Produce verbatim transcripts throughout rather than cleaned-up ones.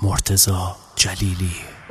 مرتضی جلیلی.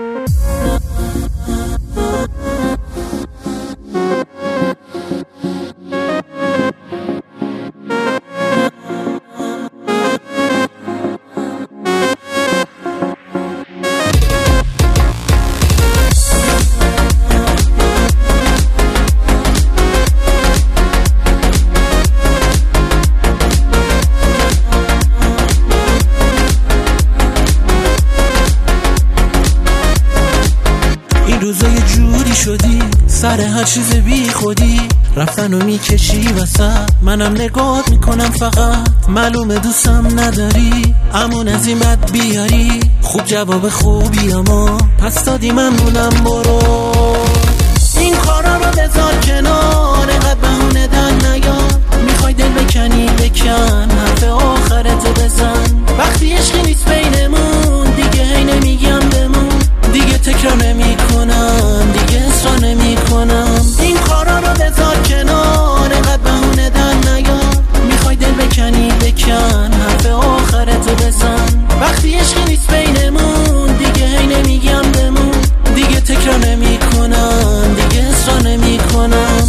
روزا یه جوری شدی سر هر چیز بی خودی، رفتن و میکشی وسط، منم نگاه میکنم فقط، معلومه دوستم نداری، امون از این بد بیاری، خوب جواب خوبی اما پس دادی ممنونم برو. این کارا رو بذار کنار، اینقدر بهونه در نیار، میخوای دل بکنی بکن، حرف آخرتو بزن، وقتی عشقی نیست بینمون دیگه هی نمیگم بمون، دیگه تکرار نمی کنم، دیگه اصرار نمی کنم. این کارا رو بذار کنار، اینقدر بهونه در نیار، میخوای دل بکنی بکن، حرف آخرتو بزن، وقتی عشقی نیست بینمون دیگه هی نمیگم بمون، دیگه تکرار نمی کنم، دیگه اصرار نمی کنم.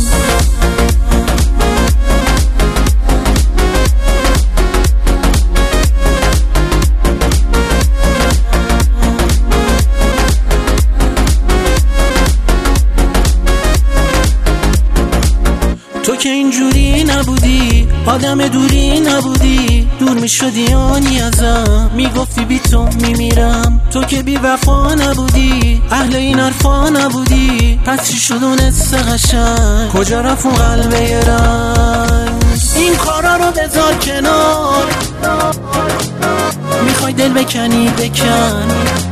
تو که اینجوری نبودی، آدم دوری نبودی، دور میشدی آنی ازم، میگفتی بی تو میمیرم، تو که بی وفا نبودی، اهل این حرفا نبودی، پس چی شد اون حس قشنگ، کجا رفت اون قلبه رنگ؟ این کارا رو بذار کنار، میخوای دل بکنی بکن،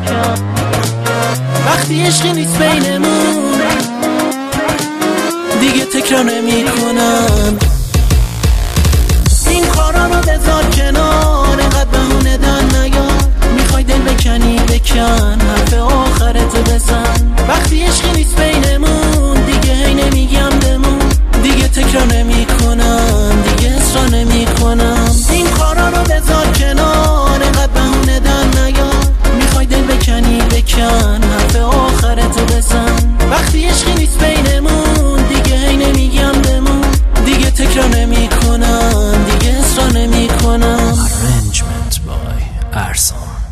وقتی عشقی نیست بینمون دیگه تکرار نمی کنم. این کارا رو بذار کنار، اینقدر بهونه در نیار، میخوای دل بکنی بکن، حرف آخرتو بزن، وقتی عشقی نیست بینمون دیگه هی نمیگم بمون، دیگه تکرار نمی کنم، دیگه اصرار نمی کنم. این کارا رو بذار کنار، اینقدر بهونه در نیار، میخوای دل بکنی بکن، حرف آخرتو بزن، وقتی عشقی نیست بینمون دیگه هی نمیگم بمون، دیگه تکرار نمی کنم، دیگه اصرار نمی کنم. Arrangement by Ersan.